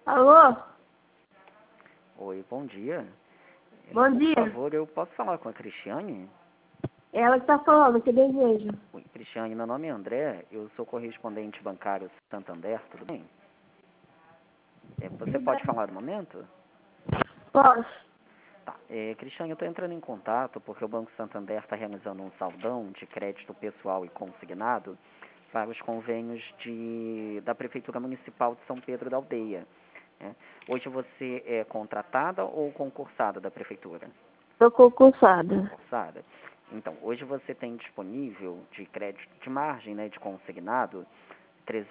Alô? Oi, bom dia. Bom dia. Por favor, eu posso falar com a Cristiane? Ela que tá falando, que desejo. Oi, Cristiane, meu nome é André, eu sou correspondente bancário Santander, tudo bem? Você pode falar no momento? Posso? Tá. Cristiane, eu estou entrando em contato porque o Banco Santander está realizando um saldão de crédito pessoal e consignado para os convênios da Prefeitura Municipal de São Pedro da Aldeia. Hoje você é contratada ou concursada da Prefeitura? Tô concursada. Concursada. Então, hoje você tem disponível de crédito de margem, né, de consignado, R$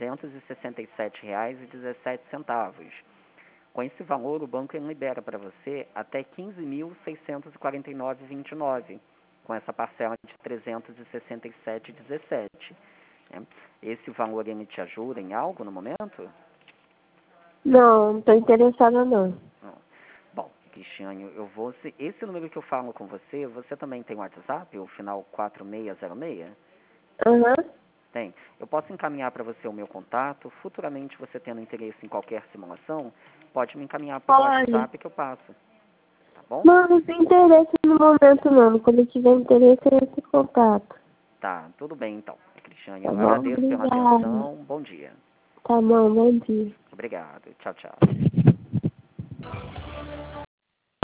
367,17. Com esse valor, o banco libera para você até R$ 15.649,29, com essa parcela de R$ 367,17. Esse valor ele te ajuda em algo no momento? Não tô interessada não. Não. Bom, Cristiane, esse número que eu falo com você, você também tem WhatsApp, o final 4606? Aham. Tem. Eu posso encaminhar para você o meu contato. Futuramente, você tendo interesse em qualquer simulação, pode me encaminhar para o Pode. WhatsApp que eu passo. Tá bom? Não, não tem interesse no momento não. Quando eu tiver interesse, eu entro em contato. Tá, tudo bem então. Cristiane, Tá eu bom? agradeço pela Obrigada. atenção. Bom dia. Tá bom, bom dia. Obrigado. Tchau, tchau.